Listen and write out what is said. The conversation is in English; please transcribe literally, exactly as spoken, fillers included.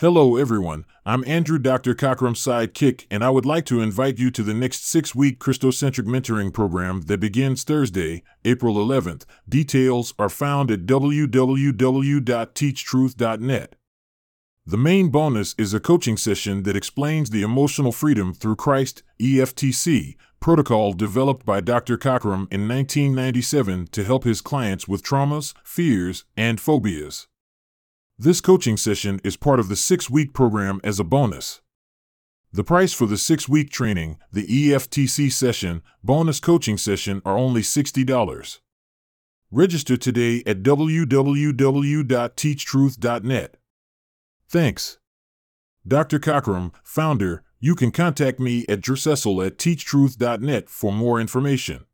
Hello everyone, I'm Andrew, Doctor Cockram's sidekick, and I would like to invite you to the next six-week Christocentric mentoring program that begins Thursday, April eleventh. Details are found at w w w dot teach truth dot net. The main bonus is a coaching session that explains the Emotional Freedom Through Christ, E F T C, protocol developed by Doctor Cockram in nineteen ninety-seven to help his clients with traumas, fears, and phobias. This coaching session is part of the six-week program as a bonus. The price for the six-week training, the E F T C session, bonus coaching session are only sixty dollars. Register today at w w w dot teach truth dot net. Thanks. Doctor Cockram, founder, you can contact me at jercecil at teach truth dot net for more information.